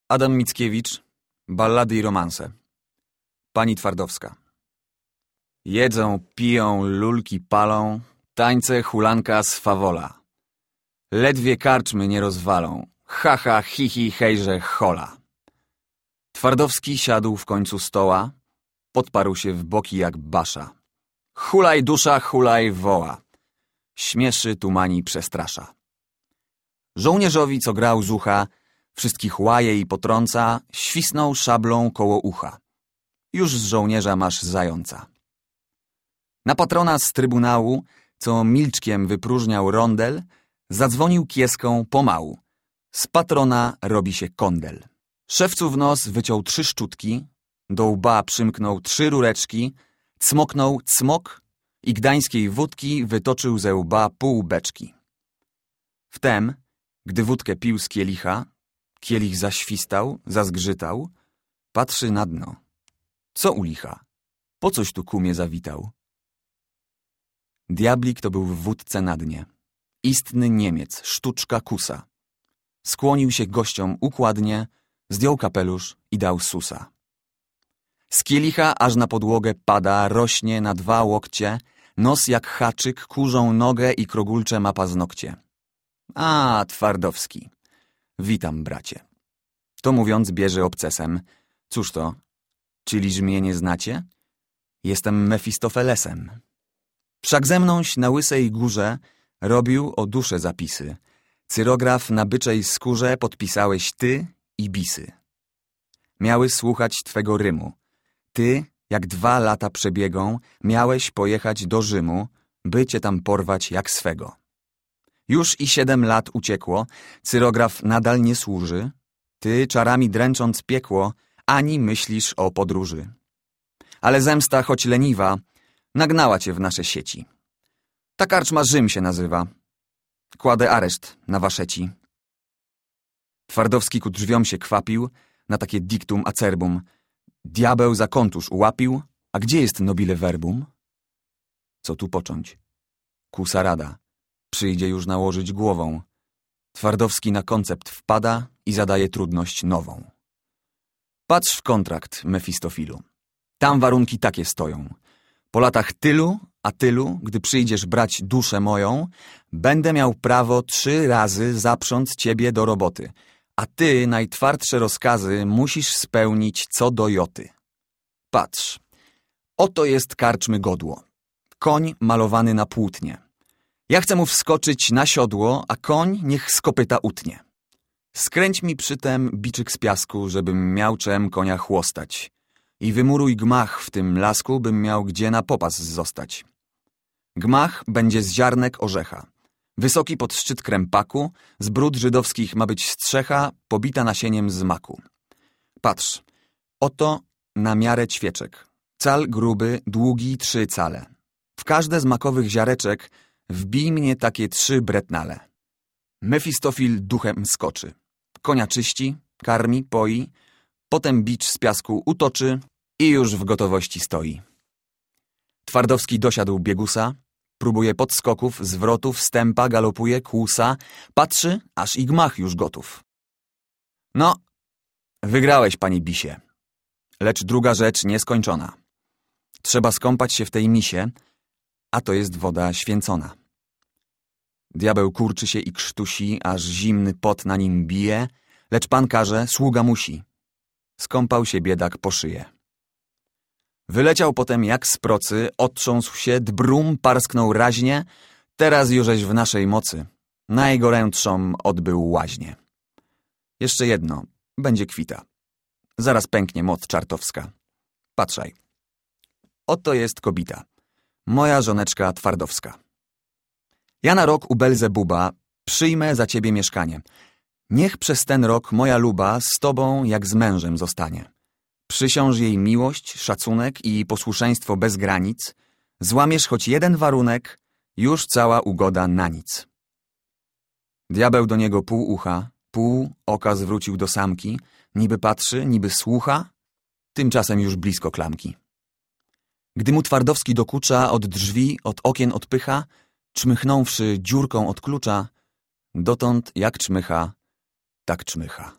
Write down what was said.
Adam Mickiewicz, Ballady i romanse. Pani Twardowska. Jedzą, piją, lulki palą, tańce, hulanka, swawola. Ledwie karczmy nie rozwalą, haha, hihi, hejże, hola. Twardowski siadł w końcu stoła, podparł się w boki jak basza. Hulaj dusza, hulaj woła. Śmieszy, tumani, przestrasza. Żołnierzowi, co grał z ucha, wszystkich łaje i potrąca, świsnął szablą koło ucha. Już z żołnierza masz zająca. Na patrona z trybunału, co milczkiem wypróżniał rondel, zadzwonił kieską pomału. Z patrona robi się kondel. Szewcu w nos wyciął 3 szczutki, do łba przymknął 3 rureczki, cmoknął cmok i gdańskiej wódki wytoczył ze łba pół beczki. Wtem, gdy wódkę pił z kielicha, kielich zaświstał, zazgrzytał, patrzy na dno. Co u licha? Po coś tu kumie zawitał? Diablik to był w wódce na dnie. Istny Niemiec, sztuczka kusa. Skłonił się gościom układnie, zdjął kapelusz i dał susa. Z kielicha aż na podłogę pada, rośnie na 2 łokcie, nos jak haczyk, kurzą nogę i krogulcze ma paznokcie. A, Twardowski. Witam, bracie. To mówiąc bierze obcesem. Cóż to? Czyliż mnie nie znacie? Jestem Mefistofelesem. Wszak ze mnoś na łysej górze robił o duszę zapisy. Cyrograf na byczej skórze podpisałeś ty i bisy. Miały słuchać twego rymu. Ty, jak 2 lata przebiegą, miałeś pojechać do Rzymu, by cię tam porwać jak swego. Już i 7 lat uciekło, cyrograf nadal nie służy. Ty, czarami dręcząc piekło, ani myślisz o podróży. Ale zemsta, choć leniwa, nagnała cię w nasze sieci. Ta karczma Rzym się nazywa. Kładę areszt na waszeci. Twardowski ku drzwiom się kwapił, na takie dictum acerbum. Diabeł za kontusz ułapił, a gdzie jest nobile verbum? Co tu począć? Kusa rada. Przyjdzie już nałożyć głową. Twardowski na koncept wpada i zadaje trudność nową. Patrz w kontrakt, Mefistofilu. Tam warunki takie stoją. Po latach tylu, a tylu, gdy przyjdziesz brać duszę moją, będę miał prawo 3 razy zaprząc ciebie do roboty, a ty najtwardsze rozkazy musisz spełnić co do joty. Patrz, oto jest karczmy godło. Koń malowany na płótnie. Ja chcę mu wskoczyć na siodło, a koń niech z kopyta utnie. Skręć mi przytem biczyk z piasku, żebym miał czem konia chłostać. I wymuruj gmach w tym lasku, bym miał gdzie na popas zostać. Gmach będzie z ziarnek orzecha. Wysoki pod szczyt krępaku, z brud żydowskich ma być strzecha, pobita nasieniem z maku. Patrz, oto na miarę ćwieczek. Cal gruby, długi 3 cale. W każde z makowych ziareczek wbij mnie takie 3 bretnale. Mefistofil duchem skoczy. Konia czyści, karmi, poi, potem bicz z piasku utoczy i już w gotowości stoi. Twardowski dosiadł biegusa, próbuje podskoków, zwrotów, stępa, galopuje, kłusa, patrzy, aż i gmach już gotów. No, wygrałeś, panie bisie. Lecz druga rzecz nieskończona. Trzeba skąpać się w tej misie, a to jest woda święcona. Diabeł kurczy się i krztusi, aż zimny pot na nim bije, lecz pan każe, sługa musi. Skąpał się biedak po szyję. Wyleciał potem jak z procy, otrząsł się, dbrum, parsknął raźnie, teraz jużeś w naszej mocy. Najgorętszą odbył łaźnię. Jeszcze jedno, będzie kwita. Zaraz pęknie moc czartowska. Patrzaj. Oto jest kobita. Moja żoneczka Twardowska. Ja na rok u Belzebuba przyjmę za ciebie mieszkanie. Niech przez ten rok moja luba z tobą jak z mężem zostanie. Przysiąż jej miłość, szacunek i posłuszeństwo bez granic. Złamiesz choć jeden warunek, już cała ugoda na nic. Diabeł do niego pół ucha, pół oka zwrócił do samki, niby patrzy, niby słucha, tymczasem już blisko klamki. Gdy mu Twardowski dokucza, od drzwi, od okien odpycha, czmychnąwszy dziurką od klucza, dotąd jak czmycha, tak czmycha.